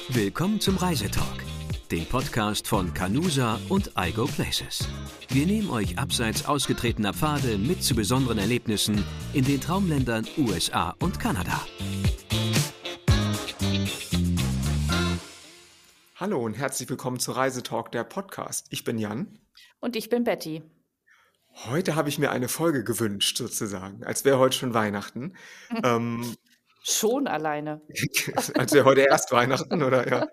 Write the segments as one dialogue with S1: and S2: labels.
S1: Willkommen zum Reisetalk, dem Podcast von Canusa und iGo Places. Wir nehmen euch abseits ausgetretener Pfade mit zu besonderen Erlebnissen in den Traumländern USA und Kanada.
S2: Hallo und herzlich willkommen zu Reisetalk, der Podcast. Ich bin Jan.
S3: Und ich bin Betty.
S2: Heute habe ich mir eine Folge gewünscht, sozusagen, als wäre heute schon Weihnachten.
S3: Schon alleine.
S2: Als wäre heute erst Weihnachten, oder? Ja.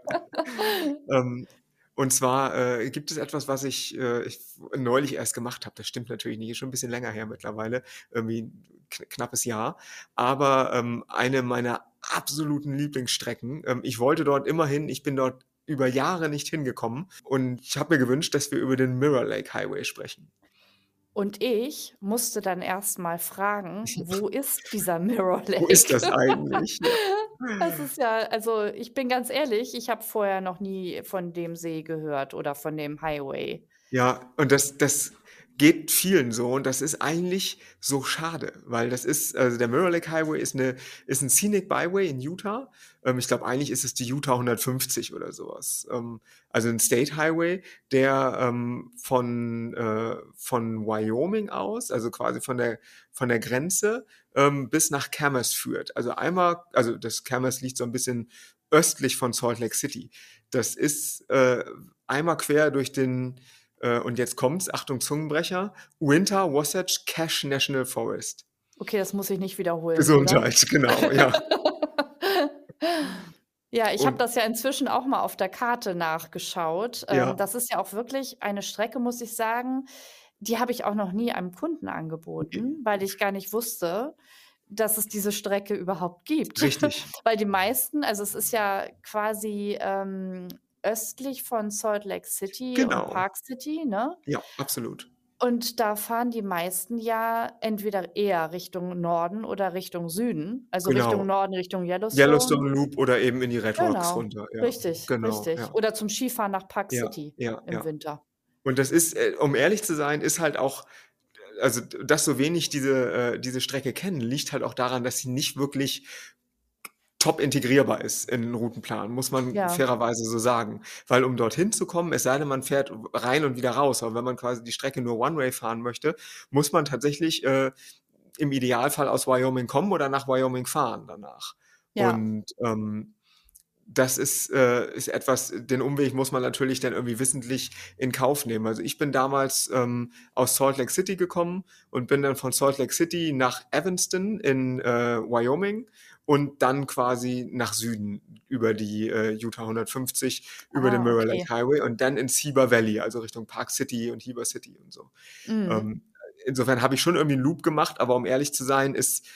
S2: Und zwar gibt es etwas, was ich neulich erst gemacht habe. Das stimmt natürlich nicht, ist schon ein bisschen länger her mittlerweile, irgendwie ein knappes Jahr. Aber eine meiner absoluten Lieblingsstrecken. Ich wollte dort immer hin, ich bin dort über Jahre nicht hingekommen. Und ich habe mir gewünscht, dass wir über den Mirror Lake Highway sprechen.
S3: Und ich musste dann erst mal fragen, wo ist dieser Mirror Lake?
S2: Wo ist das eigentlich?
S3: Das ist ja, also ich bin ganz ehrlich, ich habe vorher noch nie von dem See gehört oder von dem Highway.
S2: Ja, und das geht vielen so und das ist eigentlich so schade, weil das ist, also der Mirror Lake Highway ist ein Scenic Byway in Utah. Ich glaube, eigentlich ist es die Utah 150 oder sowas. Also ein State Highway, der von Wyoming aus, also quasi von der Grenze bis nach Camas führt. Also das Camas liegt so ein bisschen östlich von Salt Lake City. Das ist einmal quer durch den und jetzt kommt's, Achtung Zungenbrecher, Uinta Wasatch Cache National Forest.
S3: Okay, das muss ich nicht wiederholen,
S2: Gesundheit,
S3: oder?
S2: genau, ja.
S3: Ja, ich habe
S2: Und
S3: das ja inzwischen auch mal auf der Karte nachgeschaut.
S2: ja,
S3: Das ist ja auch wirklich eine Strecke, muss ich sagen, die habe ich auch noch nie einem Kunden angeboten, weil ich gar nicht wusste, dass es diese Strecke überhaupt gibt.
S2: richtig,
S3: Weil die meisten, also es ist ja quasi östlich von Salt Lake City und
S2: genau.
S3: Park City, ne?
S2: Ja, absolut.
S3: Und da fahren die meisten ja entweder eher Richtung Norden oder Richtung Süden. Also Richtung
S2: Genau.
S3: Norden, Richtung Yellowstone.
S2: Yellowstone Loop oder eben in die Red Rocks
S3: Genau,
S2: runter, ja.
S3: richtig,
S2: Genau,
S3: richtig.
S2: ja.
S3: Oder zum Skifahren nach Park
S2: Ja,
S3: City
S2: ja,
S3: im
S2: ja.
S3: Winter.
S2: Und das ist, um ehrlich zu sein, ist halt auch, also dass so wenig diese Strecke kennen, liegt halt auch daran, dass sie nicht wirklich top integrierbar ist in den Routenplan, muss man
S3: Ja,
S2: fairerweise so sagen. Weil um dorthin zu kommen, es sei denn, man fährt rein und wieder raus, aber wenn man quasi die Strecke nur One-Way fahren möchte, muss man tatsächlich im Idealfall aus Wyoming kommen oder nach Wyoming fahren danach.
S3: ja.
S2: Und das ist etwas, den Umweg muss man natürlich dann irgendwie wissentlich in Kauf nehmen. Also ich bin damals aus Salt Lake City gekommen und bin dann von Salt Lake City nach Evanston in Wyoming und dann quasi nach Süden über die Utah 150, über den
S3: Ah,
S2: Mirror
S3: okay.
S2: Lake Highway und dann ins Heber Valley, also Richtung Park City und Heber City und so.
S3: Mhm.
S2: Insofern habe ich schon irgendwie einen Loop gemacht, aber um ehrlich zu sein, ist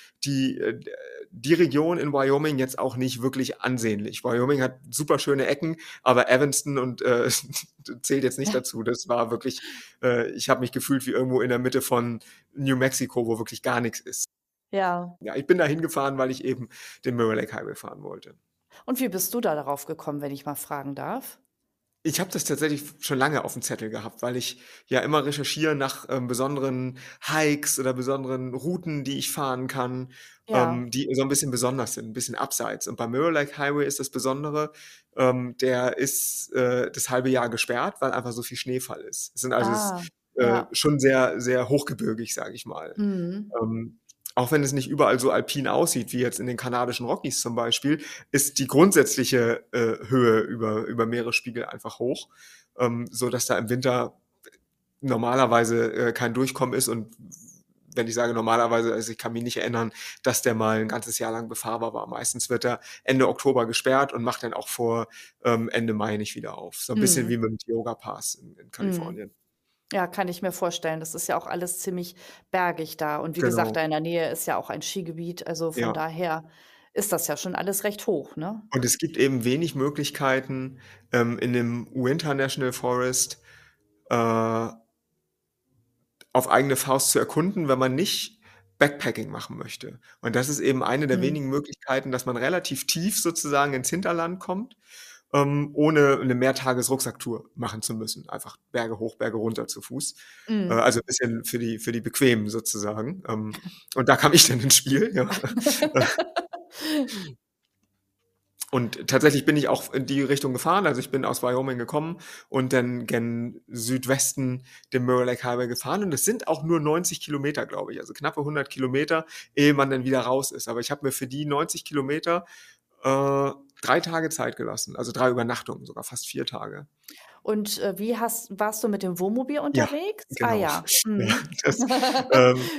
S2: die Region in Wyoming jetzt auch nicht wirklich ansehnlich. Wyoming hat super schöne Ecken, aber Evanston und zählt jetzt nicht dazu. Das war wirklich, ich habe mich gefühlt wie irgendwo in der Mitte von New Mexico, wo wirklich gar nichts ist.
S3: Ja.
S2: Ja, ich bin da hingefahren, weil ich eben den Mirror Lake Highway fahren wollte.
S3: Und wie bist du da darauf gekommen, wenn ich mal fragen darf?
S2: Ich habe das tatsächlich schon lange auf dem Zettel gehabt, weil ich ja immer recherchiere nach besonderen Hikes oder besonderen Routen, die ich fahren kann,
S3: Ja.
S2: die so ein bisschen besonders sind, ein bisschen abseits. Und beim Mirror Lake Highway ist das Besondere, der ist das halbe Jahr gesperrt, weil einfach so viel Schneefall ist. Es
S3: Ah,
S2: ist
S3: ja.
S2: schon sehr, sehr hochgebirgig, sage ich mal.
S3: Mhm.
S2: Auch wenn es nicht überall so alpin aussieht, wie jetzt in den kanadischen Rockies zum Beispiel, ist die grundsätzliche Höhe über Meeresspiegel einfach hoch, so dass da im Winter normalerweise kein Durchkommen ist. Und wenn ich sage normalerweise, also ich kann mich nicht erinnern, dass der mal ein ganzes Jahr lang befahrbar war. Meistens wird er Ende Oktober gesperrt und macht dann auch vor Ende Mai nicht wieder auf. So ein bisschen wie
S3: Mhm.
S2: mit dem Tioga Pass in
S3: Mhm.
S2: Kalifornien.
S3: Ja, kann ich mir vorstellen. Das ist ja auch alles ziemlich bergig da. Und wie gesagt,
S2: Genau,
S3: da in der Nähe ist ja auch ein Skigebiet. Also von
S2: ja.
S3: daher ist das ja schon alles recht hoch, ne?
S2: Und es gibt eben wenig Möglichkeiten, in dem Uinta National Forest äh, auf eigene Faust zu erkunden, wenn man nicht Backpacking machen möchte. Und das ist eben eine der
S3: Mhm.
S2: wenigen Möglichkeiten, dass man relativ tief sozusagen ins Hinterland kommt, ohne eine Mehrtages-Rucksacktour machen zu müssen. Einfach Berge hoch, Berge runter zu Fuß.
S3: Mhm.
S2: Also ein bisschen für die Bequemen sozusagen. Und da kam ich dann ins Spiel, ja. Und tatsächlich bin ich auch in die Richtung gefahren. Also ich bin aus Wyoming gekommen und dann gen Südwesten den Mirror Lake Highway gefahren. Und es sind auch nur 90 Kilometer, glaube ich. Also knappe 100 Kilometer, ehe man dann wieder raus ist. Aber ich habe mir für die 90 Kilometer 3 Tage Zeit gelassen. Also 3 Übernachtungen, sogar fast 4 Tage.
S3: Und warst du mit dem Wohnmobil
S2: Ja,
S3: unterwegs? Ah
S2: genau.
S3: ja.
S2: Ja,
S3: Mhm.
S2: das, ähm,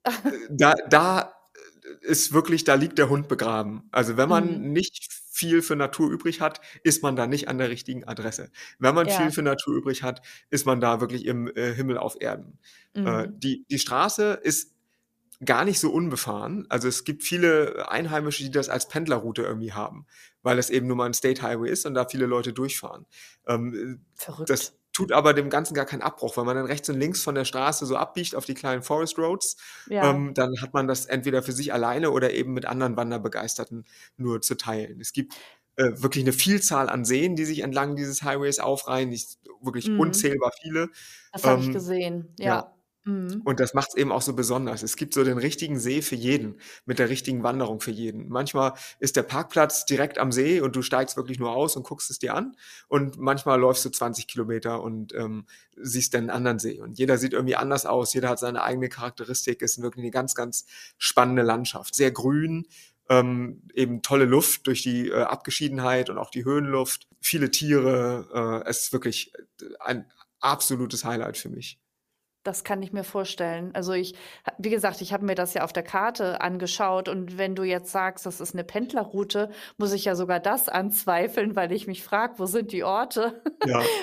S2: da ist wirklich, da liegt der Hund begraben. Also wenn
S3: Mhm.
S2: man nicht viel für Natur übrig hat, ist man da nicht an der richtigen Adresse. Wenn man viel
S3: Ja.
S2: für Natur übrig hat, ist man da wirklich im Himmel auf Erden.
S3: Mhm.
S2: Die Straße ist gar nicht so unbefahren. Also es gibt viele Einheimische, die das als Pendlerroute irgendwie haben, weil es eben nur mal ein State Highway ist und da viele Leute durchfahren.
S3: Verrückt.
S2: Das tut aber dem Ganzen gar keinen Abbruch, weil man dann rechts und links von der Straße so abbiegt auf die kleinen Forest Roads.
S3: Ja.
S2: Dann hat man das entweder für sich alleine oder eben mit anderen Wanderbegeisterten nur zu teilen. Es gibt wirklich eine Vielzahl an Seen, die sich entlang dieses Highways aufreihen, wirklich
S3: Mhm.
S2: unzählbar viele.
S3: Das habe ich
S2: Ähm,
S3: gesehen,
S2: ja,
S3: ja. Mhm.
S2: und das macht's eben auch so besonders. Es gibt so den richtigen See für jeden, mit der richtigen Wanderung für jeden. Manchmal ist der Parkplatz direkt am See und du steigst wirklich nur aus und guckst es dir an. Und manchmal läufst du 20 Kilometer und siehst dann einen anderen See. Und jeder sieht irgendwie anders aus, jeder hat seine eigene Charakteristik. Es ist wirklich eine ganz, ganz spannende Landschaft. Sehr grün, eben tolle Luft durch die Abgeschiedenheit und auch die Höhenluft. Viele Tiere. Es ist wirklich ein absolutes Highlight für mich.
S3: Das kann ich mir vorstellen. Also wie gesagt, ich habe mir das ja auf der Karte angeschaut und wenn du jetzt sagst, das ist eine Pendlerroute, muss ich ja sogar das anzweifeln, weil ich mich frage, wo sind die Orte?
S2: Ja,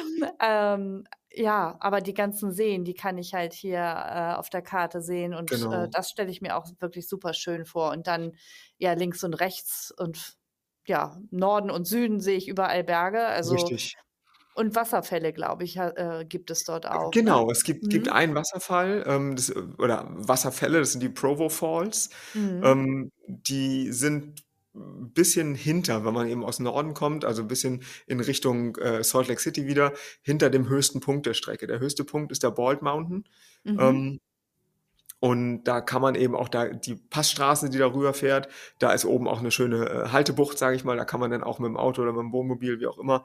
S3: Ja, aber die ganzen Seen, die kann ich halt hier, auf der Karte sehen und,
S2: genau.
S3: das stelle ich mir auch wirklich super schön vor. Und dann, ja, links und rechts und ja, Norden und Süden sehe ich überall Berge, also
S2: Richtig.
S3: und Wasserfälle, glaube ich, gibt es dort auch, ne?
S2: Genau, es gibt
S3: Mhm.
S2: einen Wasserfall, oder Wasserfälle, das sind die Provo Falls.
S3: Mhm.
S2: Die sind 'n bisschen hinter, wenn man eben aus Norden kommt, also 'n bisschen in Richtung, Salt Lake City wieder, hinter dem höchsten Punkt der Strecke. Der höchste Punkt ist der Bald Mountain.
S3: Mhm.
S2: Ähm, und da kann man eben auch da die Passstraße, die da rüberfährt, da ist oben auch 'ne schöne, Haltebucht, sage ich mal. Da kann man dann auch mit'm Auto oder mit'm Wohnmobil, wie auch immer,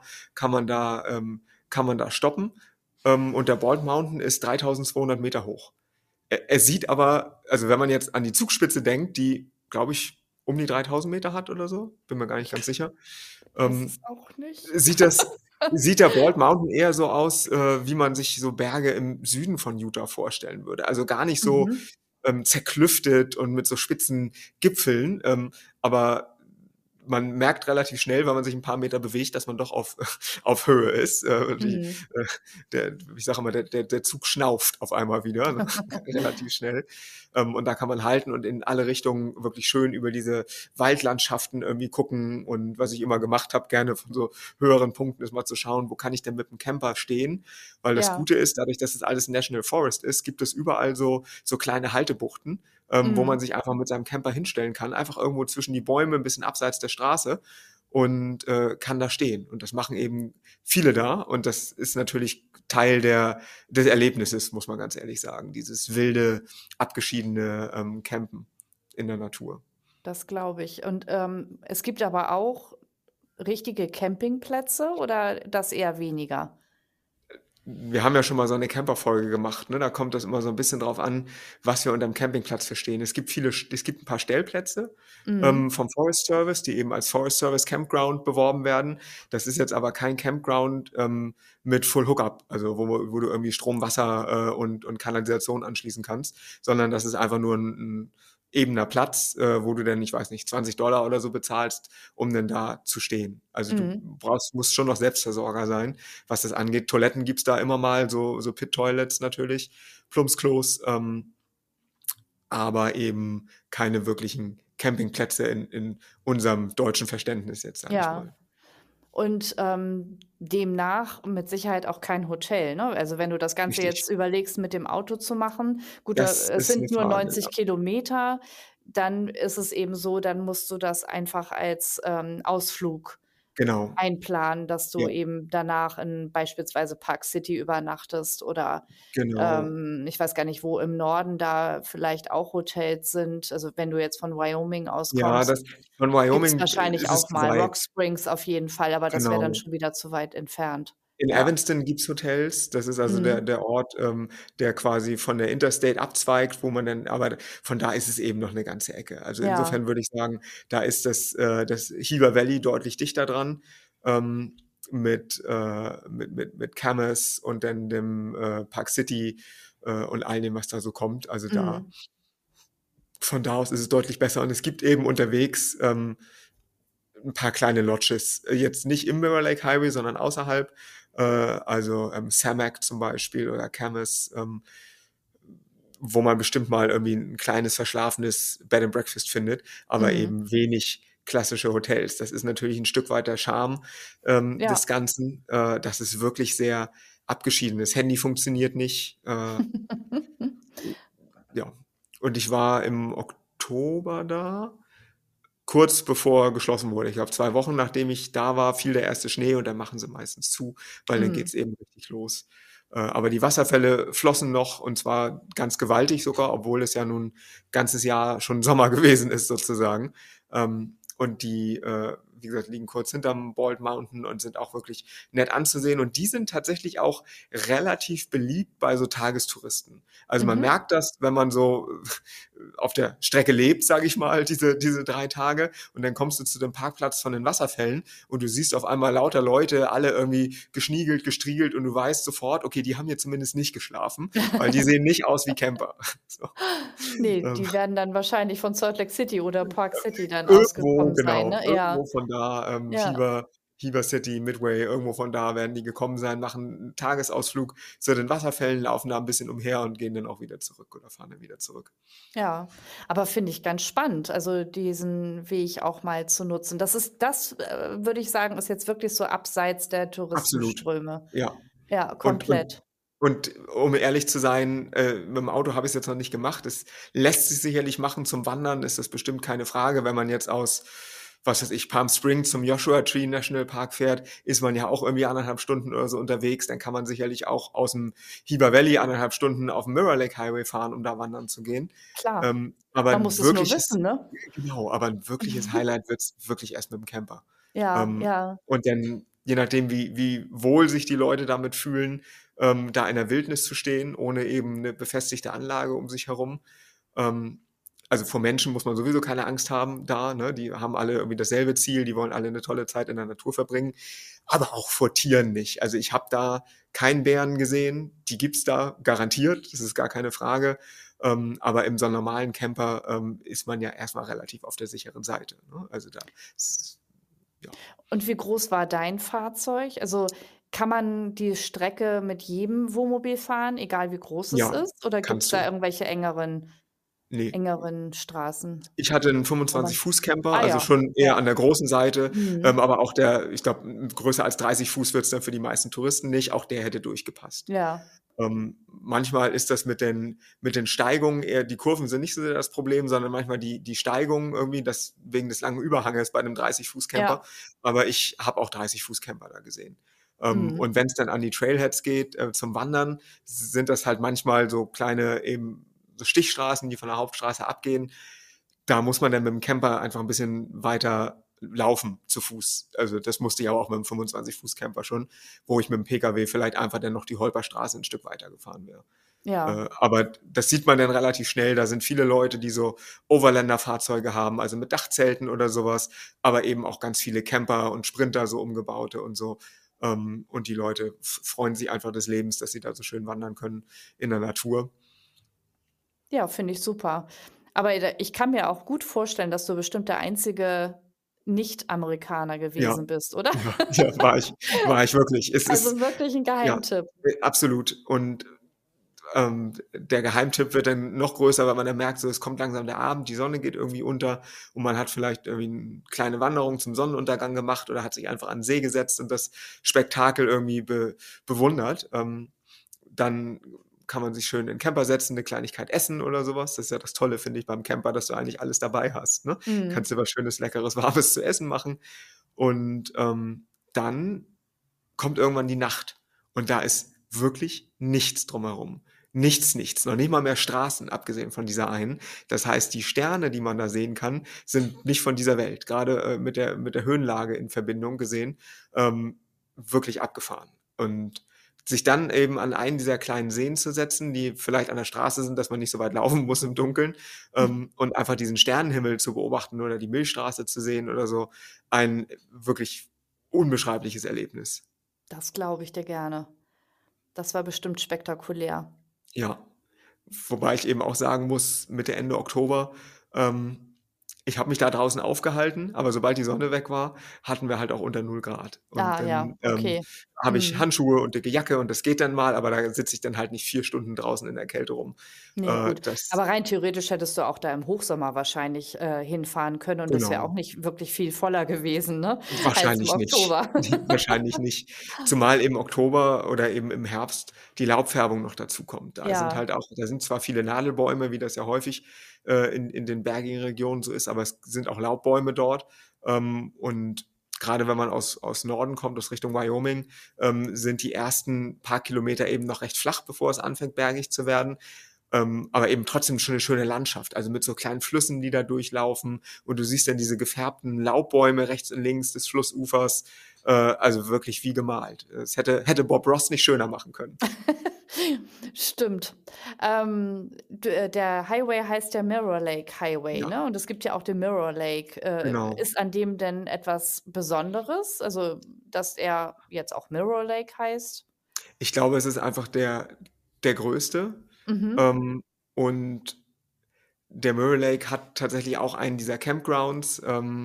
S2: kann man da stoppen. Und der Bald Mountain ist 3.200 Meter hoch. Er sieht aber, also wenn man jetzt an die Zugspitze denkt, die, glaube ich, um die 3.000 Meter hat oder so, bin mir gar nicht ganz sicher,
S3: Weiß es
S2: ähm,
S3: auch nicht.
S2: sieht das sieht der Bald Mountain eher so aus, wie man sich so Berge im Süden von Utah vorstellen würde. Also gar nicht so,
S3: Mhm.
S2: zerklüftet und mit so spitzen Gipfeln, aber man merkt relativ schnell, wenn man sich ein paar Meter bewegt, dass man doch auf auf Höhe ist.
S3: Mhm.
S2: Ich sage immer, der Zug schnauft auf einmal wieder, ne, relativ schnell. Und da kann man halten und in alle Richtungen wirklich schön über diese Waldlandschaften irgendwie gucken. Und was ich immer gemacht habe, gerne von so höheren Punkten, ist mal zu schauen, wo kann ich denn mit dem Camper stehen? Weil das
S3: Ja.
S2: Gute ist, dadurch, dass es alles National Forest ist, gibt es überall so kleine Haltebuchten, wo man
S3: Mhm.
S2: sich einfach mit seinem Camper hinstellen kann, einfach irgendwo zwischen die Bäume, ein bisschen abseits der Straße und kann da stehen. Und das machen eben viele da. Und das ist natürlich Teil des Erlebnisses, muss man ganz ehrlich sagen. Dieses wilde, abgeschiedene Campen in der Natur.
S3: Das glaube ich. Und, es gibt aber auch richtige Campingplätze oder das eher weniger?
S2: Wir haben ja schon mal so eine Camper-Folge gemacht, ne? Da kommt das immer so ein bisschen drauf an, was wir unterm Campingplatz verstehen. Es gibt ein paar Stellplätze,
S3: Mhm.
S2: vom Forest Service, die eben als Forest Service Campground beworben werden. Das ist jetzt aber kein Campground, mit Full Hookup, also wo du irgendwie Strom, Wasser, und Kanalisation anschließen kannst, sondern das ist einfach nur ein ebener Platz, wo du dann, ich weiß nicht, $20 oder so bezahlst, um dann da zu stehen. Also, du
S3: Mhm.
S2: musst schon noch Selbstversorger sein, was das angeht. Toiletten gibt's da immer mal, so Pit-Toilets natürlich, Plumpsklos, aber eben keine wirklichen Campingplätze in unserem deutschen Verständnis jetzt, sage ich
S3: Ja.
S2: mal.
S3: Und, demnach mit Sicherheit auch kein Hotel, ne? Also, wenn du das Ganze
S2: Richtig.
S3: jetzt überlegst, mit dem Auto zu machen, gut,
S2: Das
S3: es
S2: ist 'ne
S3: sind nur
S2: Frage, ja.
S3: 90 Kilometer, dann ist es eben so, dann musst du das einfach als, Ausflug
S2: Genau.
S3: einplanen, dass du
S2: Ja,
S3: eben danach in beispielsweise Park City übernachtest oder,
S2: genau.
S3: ich weiß gar nicht, wo im Norden da vielleicht auch Hotels sind. Also, wenn du jetzt von Wyoming aus
S2: Ja,
S3: kommst,
S2: das von
S3: gibt's
S2: Wyoming
S3: wahrscheinlich
S2: ist es
S3: auch
S2: zu
S3: mal
S2: weit.
S3: Rock Springs auf jeden Fall, aber das wäre dann
S2: Genau.
S3: schon wieder zu weit entfernt.
S2: In
S3: Ja.
S2: Evanston gibt's Hotels. Das ist also der
S3: Mhm.
S2: der Ort, der quasi von der Interstate abzweigt, wo man dann aber von da ist es eben noch 'ne ganze Ecke. Also,
S3: Ja.
S2: insofern würde ich sagen, da ist das Gila Valley deutlich dichter dran, ähm, mit Camas und dann dem, Park City, und all dem, was da so kommt. Also, da
S3: Mhm.
S2: von da aus ist es deutlich besser und es gibt eben unterwegs, 'n paar kleine Lodges. Jetzt nicht im Mirror Lake Highway, sondern außerhalb. Also, Samac zum Beispiel oder Camas, wo man bestimmt mal irgendwie 'n kleines verschlafenes Bed and Breakfast findet, aber
S3: Mhm.
S2: eben wenig klassische Hotels. Das ist natürlich 'n Stück weit der Charme, des
S3: Ja.
S2: Ganzen, dass es wirklich sehr abgeschieden ist. Handy funktioniert nicht, ja. Und ich war im Oktober da. Kurz bevor geschlossen wurde. Ich glaube, 2 Wochen nachdem ich da war, fiel der erste Schnee und dann machen sie meistens zu, weil dann
S3: Mhm.
S2: geht's eben richtig los. Aber die Wasserfälle flossen noch und zwar ganz gewaltig sogar, obwohl es ja nun ganzes Jahr schon Sommer gewesen ist sozusagen. Und die, wie gesagt, liegen kurz hinterm Bald Mountain und sind auch wirklich nett anzusehen. Und die sind tatsächlich auch relativ beliebt bei so Tagestouristen. Also, man
S3: Mhm.
S2: merkt das, wenn man so auf der Strecke lebt, sage ich mal, diese 3 Tage und dann kommst du zu dem Parkplatz von den Wasserfällen und du siehst auf einmal lauter Leute, alle irgendwie geschniegelt, gestriegelt und du weißt sofort: „Okay, die haben hier zumindest nicht geschlafen, weil die sehen nicht aus wie Camper." So,
S3: Ne,
S2: ähm,
S3: die werden dann wahrscheinlich von Salt Lake City oder Park City dann
S2: irgendwo
S3: ausgekommen sein,
S2: genau,
S3: ne? Ja,
S2: irgendwo von da,
S3: ja,
S2: Heber City, Midway, irgendwo von da werden die gekommen sein, machen 'n Tagesausflug zu den Wasserfällen, laufen da 'n bisschen umher und gehen dann auch wieder zurück oder fahren dann wieder zurück.
S3: ja. Aber finde ich ganz spannend, also diesen Weg auch mal zu nutzen. Das, würde ich sagen, ist jetzt wirklich so abseits der
S2: Absolut,
S3: Touristenströme.
S2: ja.
S3: Ja,
S2: Und
S3: komplett.
S2: um ehrlich zu sein, mit dem Auto habe ich's jetzt noch nicht gemacht. Es lässt sich sicherlich machen zum Wandern, ist das bestimmt keine Frage. Wenn man jetzt aus, was weiß ich, Palm Springs zum Joshua Tree National Park fährt, ist man ja auch irgendwie 1,5 Stunden oder so unterwegs. Dann kann man sicherlich auch aus'm Heber Valley 1,5 Stunden auf'm Mirror Lake Highway fahren, um da wandern zu gehen.
S3: Klar,
S2: Aber
S3: man
S2: 'n
S3: muss es nur
S2: wirkliches
S3: wissen, ne?
S2: genau, aber 'n wirkliches Highlight wird's wirklich erst mit'm Camper.
S3: Ja,
S2: Ähm,
S3: ja,
S2: und dann, je nachdem, wie wohl sich die Leute damit fühlen, da in der Wildnis zu stehen, ohne eben 'ne befestigte Anlage um sich herum. Ähm, also, vor Menschen muss man sowieso keine Angst haben da, ne? Die haben alle irgendwie dasselbe Ziel, die wollen alle 'ne tolle Zeit in der Natur verbringen, aber auch vor Tieren nicht. Also, ich habe da keinen Bären gesehen, die gibt's da garantiert, das ist gar keine Frage. Aber in so 'nem normalen Camper, ist man ja erst mal relativ auf der sicheren Seite, ne? Also, da s ja,
S3: Und wie groß war dein Fahrzeug? Also, kann man die Strecke mit jedem Wohnmobil fahren, egal wie groß es
S2: ja,
S3: ist? Oder gibt's
S2: kannst
S3: da
S2: du.
S3: irgendwelche
S2: Ne.
S3: engeren Straßen,
S2: Ich hatte 'n
S3: wo man
S2: 25 Fuß Camper,
S3: ah
S2: also
S3: ja,
S2: schon eher
S3: ja.
S2: an der großen Seite,
S3: Mhm.
S2: aber auch der ich glaube, größer als 30 Fuß wird's dann für die meisten Touristen nicht, auch der hätte durchgepasst.
S3: Ja,
S2: Manchmal ist das mit den Steigungen eher die Kurven sind nicht so sehr das Problem, sondern manchmal die Steigungen irgendwie, das wegen des langen Überhanges bei 'nem 30 Fuß Camper,
S3: ja.
S2: aber ich habe auch 30 Fuß Camper da gesehen.
S3: Mhm.
S2: Und wenn's dann an die Trailheads geht, zum Wandern, sind das halt manchmal so kleine eben so Stichstraßen, die von der Hauptstraße abgehen. Da muss man dann mit dem Camper einfach 'n bisschen weiter laufen zu Fuß. Also, das musste ich aber auch mit dem 25 Fuß Camper schon, wo ich mit dem Pkw vielleicht einfach dann noch die Holperstraße 'n Stück weiter gefahren wäre.
S3: Ja.
S2: Aber das sieht man dann relativ schnell. Da sind viele Leute, die so Overlander-Fahrzeuge haben, also mit Dachzelten oder so was, aber eben auch ganz viele Camper und Sprinter, so umgebaute und so. Und die Leute freuen sich einfach des Lebens, dass sie da so schön wandern können in der Natur.
S3: Ja, finde ich super. Aber ich kann mir auch gut vorstellen, dass du bestimmt der einzige Nicht-Amerikaner
S2: Ja,
S3: gewesen bist, oder?
S2: ja, war ich wirklich. Es ist
S3: Also wirklich 'n
S2: ja,
S3: Geheimtipp.
S2: absolut. Und der Geheimtipp wird dann noch größer, weil man dann merkt, so, es kommt langsam der Abend, die Sonne geht irgendwie unter und man hat vielleicht irgendwie 'ne kleine Wanderung zum Sonnenuntergang gemacht oder hat sich einfach an 'n See gesetzt und das Spektakel irgendwie bewundert. Dann kann man sich schön in 'n Camper setzen, 'ne Kleinigkeit essen oder so was. Das ist ja das Tolle, finde ich, beim Camper, dass du eigentlich alles dabei hast, ne?
S3: Mhm.
S2: Kannst dir was Schönes, Leckeres, Warmes zu essen machen Und dann kommt irgendwann die Nacht und da ist wirklich nichts drumherum. Nichts, noch nicht mal mehr Straßen, abgesehen von dieser einen. Das heißt, die Sterne, die man da sehen kann, sind nicht von dieser Welt. Gerade mit der Höhenlage in Verbindung gesehen, wirklich abgefahren. Und sich dann eben an einen dieser kleinen Seen zu setzen, die vielleicht an der Straße sind, dass man nicht so weit laufen muss im Dunkeln, und einfach diesen Sternenhimmel zu beobachten oder die Milchstraße zu sehen oder so, ein wirklich unbeschreibliches Erlebnis.
S3: Das glaube ich dir gerne. Das war bestimmt spektakulär.
S2: Ja, wobei ich eben auch sagen muss, Mitte, Ende Oktober, ich habe mich da draußen aufgehalten, aber sobald die Sonne weg war, hatten wir halt auch unter 0 Grad. Und
S3: Ah ja,
S2: dann
S3: okay.
S2: habe ich
S3: Mhm.
S2: Handschuhe und dicke Jacke und das geht dann mal, aber da sitze ich dann halt nicht 4 Stunden draußen in der Kälte rum.
S3: Ne, gut.
S2: Das
S3: Aber rein theoretisch hättest du auch da im Hochsommer wahrscheinlich, hinfahren können und das wäre auch
S2: genau.
S3: nicht wirklich viel voller gewesen, ne, als im
S2: Wahrscheinlich nicht.
S3: Oktober.
S2: Wahrscheinlich nicht. Zumal im Oktober oder eben im Herbst die Laubfärbung noch dazukommt.
S3: Ja.
S2: Da sind zwar viele Nadelbäume, wie das ja häufig in den bergigen Regionen so ist, aber es sind auch Laubbäume dort. Und gerade wenn man aus Norden kommt, aus Richtung Wyoming, sind die ersten paar Kilometer eben noch recht flach, bevor es anfängt, bergig zu werden. Aber eben trotzdem schon eine schöne Landschaft, also mit so kleinen Flüssen, die da durchlaufen und du siehst dann diese gefärbten Laubbäume rechts und links des Flussufers, also wirklich wie gemalt. Es hätte Bob Ross nicht schöner machen können.
S3: Stimmt. Der Highway heißt ja Mirror Lake Highway,
S2: Ja,
S3: ne? Und es gibt ja auch den Mirror Lake.
S2: genau.
S3: Ist an dem denn etwas Besonderes? Also, dass er jetzt auch Mirror Lake heißt?
S2: Ich glaube, es ist einfach der größte,
S3: Mhm.
S2: ähm, und der Mirror Lake hat tatsächlich auch einen dieser Campgrounds,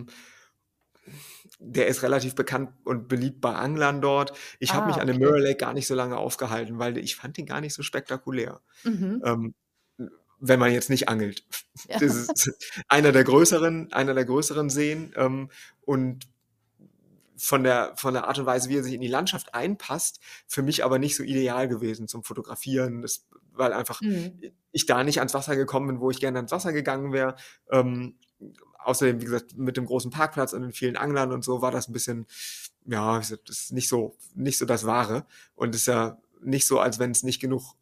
S2: der ist relativ bekannt und beliebt bei Anglern dort. Ich habe
S3: Ah,
S2: mich an dem
S3: okay.
S2: Mirror Lake gar nicht so lange aufgehalten, weil ich fand den gar nicht so spektakulär.
S3: Mhm.
S2: Ähm, wenn man jetzt nicht angelt.
S3: Ja.
S2: Das ist einer der größeren Seen, und von der Art und Weise, wie er sich in die Landschaft einpasst, für mich aber nicht so ideal gewesen zum Fotografieren, weil einfach
S3: Mhm.
S2: ich da nicht ans Wasser gekommen bin, wo ich gerne ans Wasser gegangen wäre. Ähm, Außerdem, wie gesagt, mit dem großen Parkplatz und den vielen Anglern und so war das ein bisschen, ja, das ist nicht so das Wahre. Und es ist ja nicht so, als wenn es nicht genug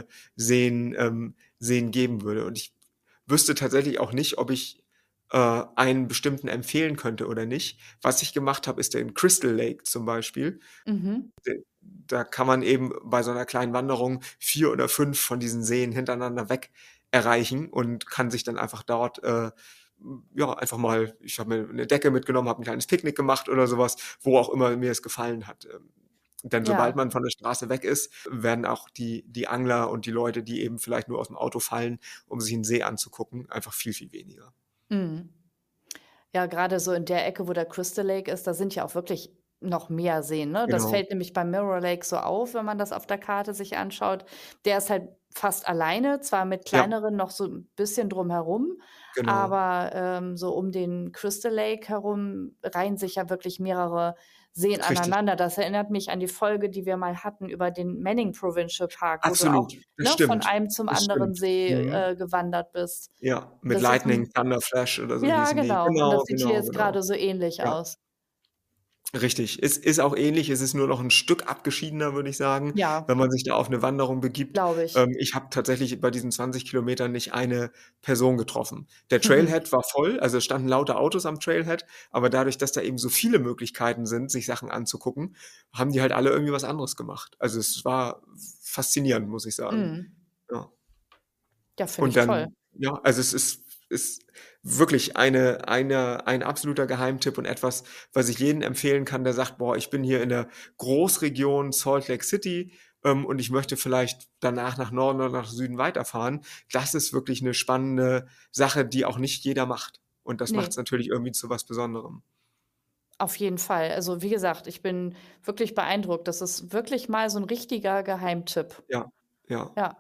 S2: Seen geben würde. Und ich wüsste tatsächlich auch nicht, ob ich einen bestimmten empfehlen könnte oder nicht. Was ich gemacht habe, ist den Crystal Lake zum Beispiel.
S3: Mhm.
S2: Da kann man eben bei so einer kleinen Wanderung 4 oder 5 von diesen Seen hintereinander weg erreichen und kann sich dann einfach dort, ja, einfach mal, ich habe mir eine Decke mitgenommen, habe ein kleines Picknick gemacht oder sowas, wo auch immer mir es gefallen hat. Denn sobald
S3: Ja.
S2: man von der Straße weg ist, werden auch die Angler und die Leute, die eben vielleicht nur aus dem Auto fallen, um sich einen See anzugucken, einfach viel weniger.
S3: Mhm. Ja, gerade so in der Ecke, wo der Crystal Lake ist, da sind ja auch wirklich noch mehr Seen, ne? Das
S2: Genau,
S3: fällt nämlich beim Mirror Lake so auf, wenn man das auf der Karte sich anschaut. Der ist halt fast alleine, zwar mit
S2: ja,
S3: kleineren noch so 'n bisschen drumherum,
S2: genau,
S3: aber, so um den Crystal Lake herum reihen sich ja wirklich mehrere Seen
S2: richtig.
S3: aneinander. Das erinnert mich an die Folge, die wir mal hatten über den Manning Provincial Park, wo du auch,
S2: Absolut,
S3: ne, von einem zum
S2: das
S3: anderen
S2: stimmt.
S3: See,
S2: Mhm.
S3: gewandert bist.
S2: Ja,
S3: Und
S2: mit
S3: das ist 'n
S2: Lightning Thunder Flash oder so
S3: ja,
S2: hießen die.
S3: genau. Und das
S2: Genau,
S3: sieht hier jetzt
S2: genau.
S3: grade so ähnlich
S2: Ja,
S3: aus.
S2: richtig. Es ist auch ähnlich, es ist nur noch 'n Stück abgeschiedener, würde ich sagen,
S3: Ja,
S2: wenn man sich da auf 'ne Wanderung begibt.
S3: glaube ich.
S2: Ich habe tatsächlich bei diesen 20 Kilometern nicht eine Person getroffen. Der Trailhead war voll, also es standen lauter Autos am Trailhead, aber dadurch, dass da eben so viele Möglichkeiten sind, sich Sachen anzugucken, haben die halt alle irgendwie was anderes gemacht. Also, es war faszinierend, muss ich sagen.
S3: Mhm.
S2: Ja.
S3: Ja, finde
S2: Und
S3: ich toll.
S2: dann ja, also es ist wirklich ein absoluter Geheimtipp und etwas, was ich jedem empfehlen kann, der sagt: „Boah, ich bin hier in der Großregion Salt Lake City, und ich möchte vielleicht danach nach Norden oder nach Süden weiterfahren.“ Das ist wirklich 'ne spannende Sache, die auch nicht jeder macht. Und das macht's
S3: Ne,
S2: natürlich irgendwie zu was Besonderem.
S3: auf jeden Fall. Also, wie gesagt, ich bin wirklich beeindruckt. Das ist wirklich mal so 'n richtiger Geheimtipp.
S2: Ja, ja.
S3: Ja.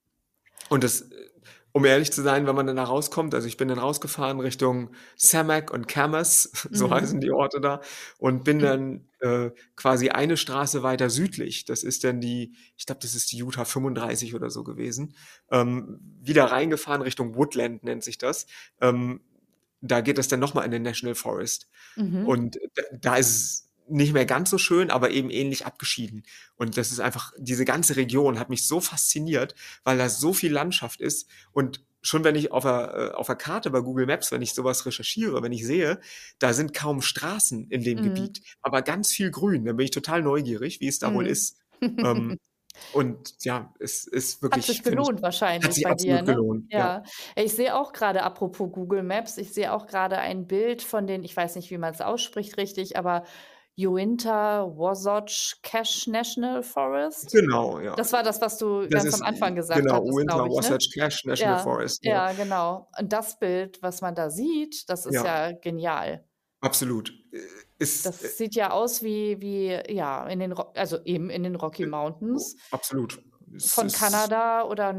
S2: Und um ehrlich zu sein, wenn man dann da rauskommt, also ich bin dann rausgefahren Richtung Samac und Camas, so
S3: Mhm.
S2: heißen die Orte da, und bin dann quasi eine Straße weiter südlich. Das ist dann ich glaube, das ist die Utah 35 oder so gewesen, wieder reingefahren Richtung Woodland nennt sich das. Ähm, da geht es dann noch mal in den National Forest.
S3: Mhm.
S2: Und da ist es nicht mehr ganz so schön, aber eben ähnlich abgeschieden. Und das ist einfach diese ganze Region hat mich so fasziniert, weil da so viel Landschaft ist. Und schon wenn ich auf der Karte bei Google Maps, wenn ich sowas recherchiere, wenn ich sehe, da sind kaum Straßen in dem
S3: Mhm.
S2: Gebiet, aber ganz viel Grün, dann bin ich total neugierig, wie es da wohl
S3: Mhm.
S2: ist. Ähm, und ja, es ist
S3: Hat
S2: wirklich,
S3: sich
S2: finde ich
S3: gelohnt
S2: hat
S3: wahrscheinlich
S2: sich
S3: bei dir,
S2: absolut
S3: ne?
S2: gelohnt, ja.
S3: Ja. Ich sehe auch grade apropos Google Maps, ich sehe auch grade ein Bild von den ich weiß nicht, wie man's ausspricht richtig, aber Uinta Wasatch Cache National Forest?
S2: Genau, ja.
S3: Das war das, was du
S2: Das
S3: ganz am
S2: ist
S3: Anfang gesagt
S2: genau,
S3: hattest,
S2: Uinta
S3: glaube ich, ne?
S2: Wasatch Cache National
S3: Ja,
S2: Forest, ja.
S3: ja, genau. Und das Bild, was man da sieht, das ist
S2: Ja,
S3: ja genial.
S2: absolut. Ist,
S3: Das sieht ja aus wie ja, in den Ro also eben in den Rocky Mountains
S2: absolut. Es
S3: von
S2: ist
S3: Kanada oder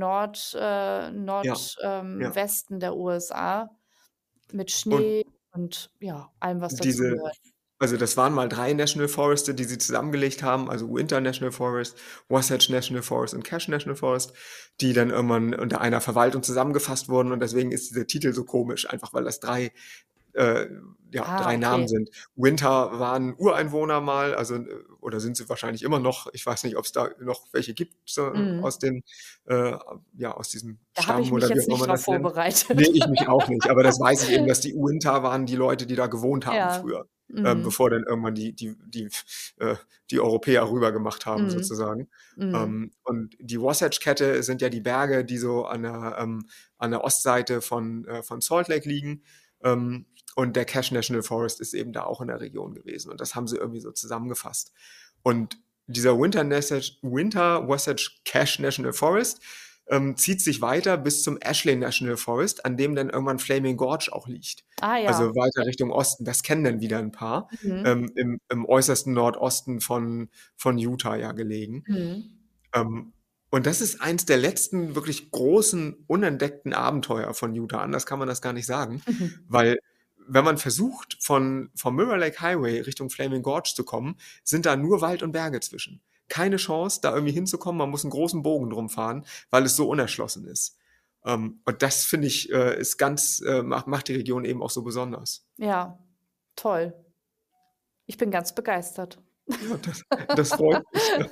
S2: ja, ja.
S3: Westen der USA mit
S2: Und
S3: Schnee und ja, allem, was
S2: diese
S3: dazugehört.
S2: also, das waren mal 3 National Foreste, die sie zusammengelegt haben, also Uinta National Forest, Wasatch National Forest und Cache National Forest, die dann irgendwann unter einer Verwaltung zusammengefasst wurden und deswegen ist dieser Titel so komisch, einfach weil das 3 äh, ja,
S3: Ah,
S2: 3 Namen
S3: okay.
S2: sind. Winter waren Ureinwohner mal, also, oder sind sie wahrscheinlich immer noch. Ich weiß nicht, ob's da noch welche gibt, so
S3: Mhm.
S2: aus den, äh, ja, aus diesem
S3: Da habe ich
S2: Stamm
S3: mich
S2: oder wie
S3: jetzt
S2: auch immer
S3: nicht
S2: man
S3: drauf
S2: das nennt.
S3: vorbereitet.
S2: Ne, ich mich auch nicht, aber das weiß ich eben, dass die Uinta waren die Leute, die da gewohnt haben
S3: Ja.
S2: früher,
S3: Mhm.
S2: bevor dann irgendwann äh, die Europäer rübergemacht haben
S3: Mhm.
S2: sozusagen.
S3: Mhm.
S2: Und die Wasatch-Kette sind ja die Berge, die so an der Ostseite von Salt Lake liegen. Und der Cache National Forest ist eben da auch in der Region gewesen. Und das haben sie irgendwie so zusammengefasst. Und dieser Winter Wasatch Cache National Forest zieht sich weiter bis zum Ashley National Forest, an dem dann irgendwann Flaming Gorge auch liegt.
S3: Ah
S2: Also
S3: ja.
S2: weiter Richtung Osten. Das kennen dann wieder ein paar.
S3: Mhm.
S2: Im äußersten Nordosten von Utah ja gelegen.
S3: Mhm.
S2: Ähm, und das ist eins der letzten wirklich großen, unentdeckten Abenteuer von Utah. Anders kann man das gar nicht sagen, weil wenn man versucht, vom Mirror Lake Highway Richtung Flaming Gorge zu kommen, sind da nur Wald und Berge zwischen. Keine Chance, da irgendwie hinzukommen. Man muss einen großen Bogen drum fahren, weil es so unerschlossen ist. Und das finde ich, macht die Region eben auch so besonders.
S3: Ja, toll. Ich bin ganz begeistert.
S2: Ja, das freut mich. Ja.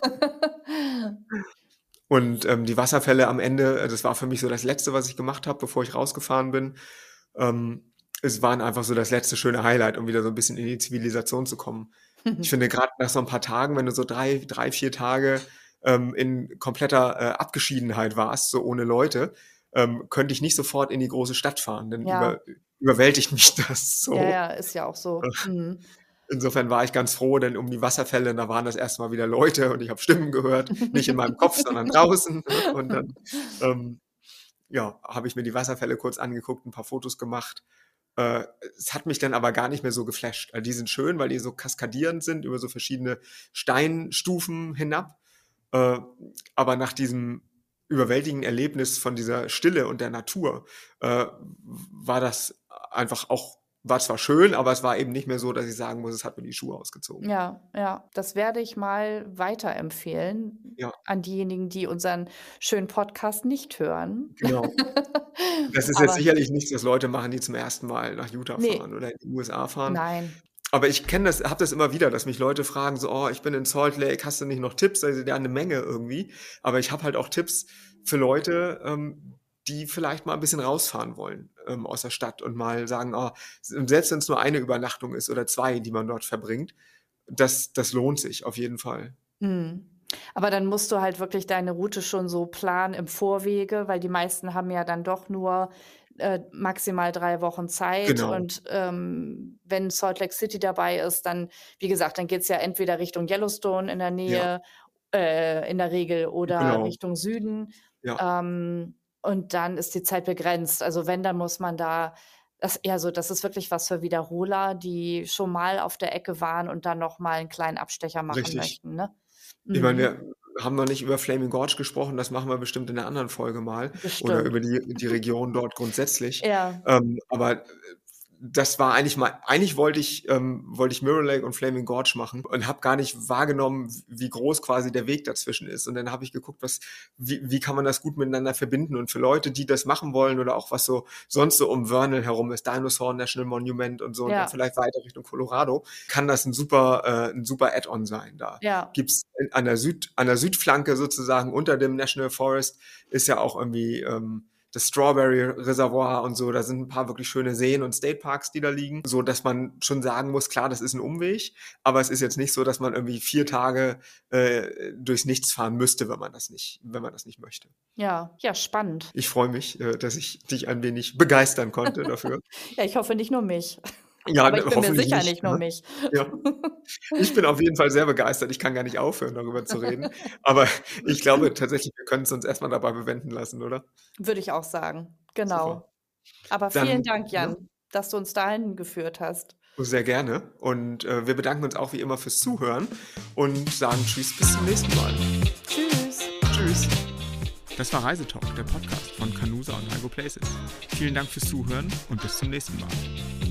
S2: Und die Wasserfälle am Ende, das war für mich so das Letzte, was ich gemacht habe, bevor ich rausgefahren bin. Es waren einfach so das letzte schöne Highlight, um wieder so ein bisschen in die Zivilisation zu kommen. Ich finde gerade nach so ein paar Tagen, wenn du so 4 Tage in kompletter Abgeschiedenheit warst, so ohne Leute, könnte ich nicht sofort in die große Stadt fahren, dann
S3: Ja,
S2: überwältigt mich das
S3: ja,
S2: so.
S3: ja, ist ja auch so. Mhm.
S2: Insofern war ich ganz froh, denn um die Wasserfälle, da waren das erste Mal wieder Leute und ich habe Stimmen gehört, nicht in meinem Kopf, sondern draußen. Und dann, ähm, ja, habe ich mir die Wasserfälle kurz angeguckt, ein paar Fotos gemacht. Äh, Es hat mich dann aber gar nicht mehr so geflasht. Die sind schön, weil die so kaskadierend sind über so verschiedene Steinstufen hinab. Äh, aber nach diesem überwältigenden Erlebnis von dieser Stille und der Natur, war das einfach auch war zwar schön, aber es war eben nicht mehr so, dass ich sagen muss, es hat mir die Schuhe ausgezogen.
S3: Ja, ja, das werde ich mal weiterempfehlen
S2: Ja,
S3: an diejenigen, die unseren schönen Podcast nicht hören.
S2: genau. Das ist jetzt
S3: Aber
S2: sicherlich nichts, was Leute machen, die zum ersten Mal nach Utah
S3: ne,
S2: fahren oder in die USA fahren.
S3: nein.
S2: Aber ich kenne das habe das immer wieder, dass mich Leute fragen so: „Oh, ich bin in Salt Lake, hast du nicht noch Tipps?“ Also, ja, 'ne Menge irgendwie. Aber ich habe halt auch Tipps für Leute, die vielleicht mal 'n bisschen rausfahren wollen, aus der Stadt und mal sagen: „Oh“, selbst wenn's nur eine Übernachtung ist oder 2, die man dort verbringt, das lohnt sich auf jeden Fall.
S3: Mhm. Aber dann musst du halt wirklich deine Route schon so planen im Vorwege, weil die meisten haben ja dann doch nur, maximal 3 Wochen Zeit
S2: Genau.
S3: und, wenn Salt Lake City dabei ist, dann wie gesagt, dann geht's ja entweder Richtung Yellowstone in der
S2: Ja,
S3: Nähe, in der Regel oder
S2: genau.
S3: Richtung Süden,
S2: Ja,
S3: und dann ist die Zeit begrenzt. Also, wenn, dann muss man da das ist wirklich was für Wiederholer, die schon mal auf der Ecke waren und dann noch mal 'n kleinen Abstecher machen
S2: richtig.
S3: möchten, ne?
S2: Ich meine,
S3: Mhm.
S2: wir haben noch nicht über Flaming Gorge gesprochen, das machen wir bestimmt in 'ner anderen Folge mal oder
S3: Bestimmt.
S2: über die Region dort grundsätzlich.
S3: Ja.
S2: Aber das war eigentlich wollte ich Mirror Lake und Flaming Gorge machen und habe gar nicht wahrgenommen, wie groß quasi der Weg dazwischen ist. Und dann habe ich geguckt, wie kann man das gut miteinander verbinden. Und für Leute, die das machen wollen oder auch was so sonst so um Vernal herum ist, Dinosaur National Monument und so, und dann vielleicht weiter Richtung Colorado, kann das ein super Add-on sein. Da gibt's an der Südflanke sozusagen unter dem National Forest ist ja auch irgendwie das Strawberry Reservoir und so, da sind ein paar wirklich schöne Seen und State Parks, die da liegen, so dass man schon sagen muss, klar, das ist ein Umweg, aber es ist jetzt nicht so, dass man irgendwie 4 Tage durchs Nichts fahren müsste, wenn man das nicht möchte.
S3: Ja, spannend.
S2: Ich freue mich, dass ich dich ein wenig begeistern konnte dafür.
S3: Ja, ich hoffe nicht nur mich.
S2: Ja,
S3: aber ich bin mir sicher nicht nur mich.
S2: Ja. Ich bin auf jeden Fall sehr begeistert. Ich kann gar nicht aufhören, darüber zu reden. Aber ich glaube tatsächlich, wir können es uns erstmal dabei bewenden lassen, oder?
S3: Würde ich auch sagen. Genau.
S2: Super.
S3: Aber
S2: Dann,
S3: vielen Dank, Jan, dass du uns dahin geführt hast.
S2: Sehr gerne. Und wir bedanken uns auch wie immer fürs Zuhören und sagen Tschüss, bis zum nächsten Mal.
S3: Tschüss.
S2: Tschüss.
S4: Das war Reisetalk, der Podcast von Canusa und Igo Places. Vielen Dank fürs Zuhören und bis zum nächsten Mal.